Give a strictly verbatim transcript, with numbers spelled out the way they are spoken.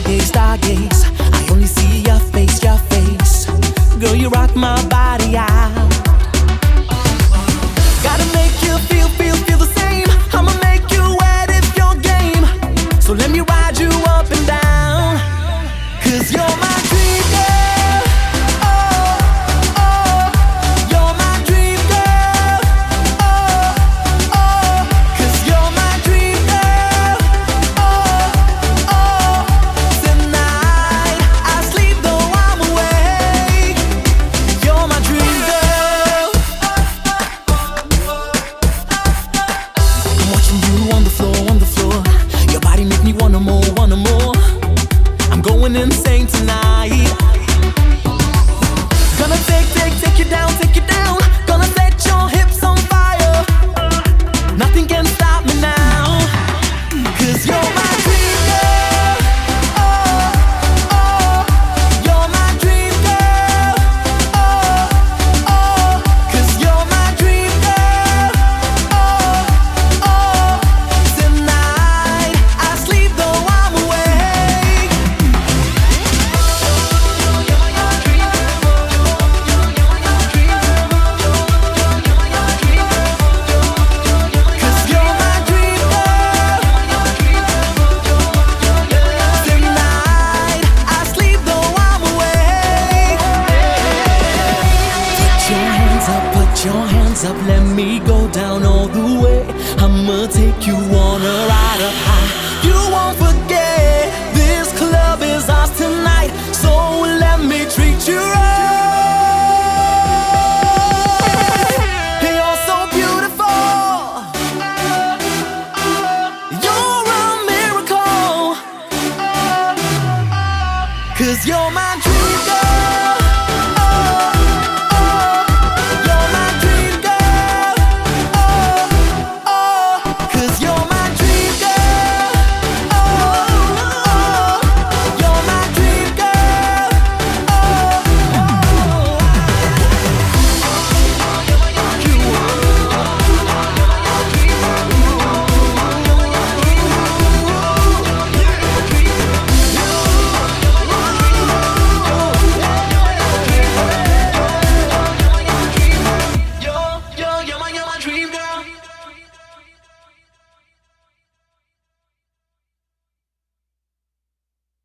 stargaze, stargaze. I only see your face, your face. Girl, you rock my body out. Gotta make you feel, feel, feel the same. I'ma make you wet if you're game. So let me ride you up and down. Cause you're my dream girl. Oh, oh, you're my dream girl. Oh, oh, cause you're my dream girl. Oh, oh, tonight I sleep though I'm awake. You're my dream girl. I'm watching you on the floor, on the floor. Your body make me wanna more, wanna more. I'm going insane tonight. Gonna take, take, take you down, take you down. Gonna set your hips on fire. Nothing can stop me now. Cause you're my dream girl. Oh, oh, you're my dream girl. Oh, oh, cause you're my dream girl. Oh, oh, tonight I sleep though I'm awake. Cause you're my dream girl. Tonight I sleep though I'm awake. Put your hands up, put your hands up. Let me go down all the way. I'ma take you on a ride up high. You won't forget this club is ours tonight. So let me treat you right. You're so beautiful. You're a miracle. Cause you're my dream.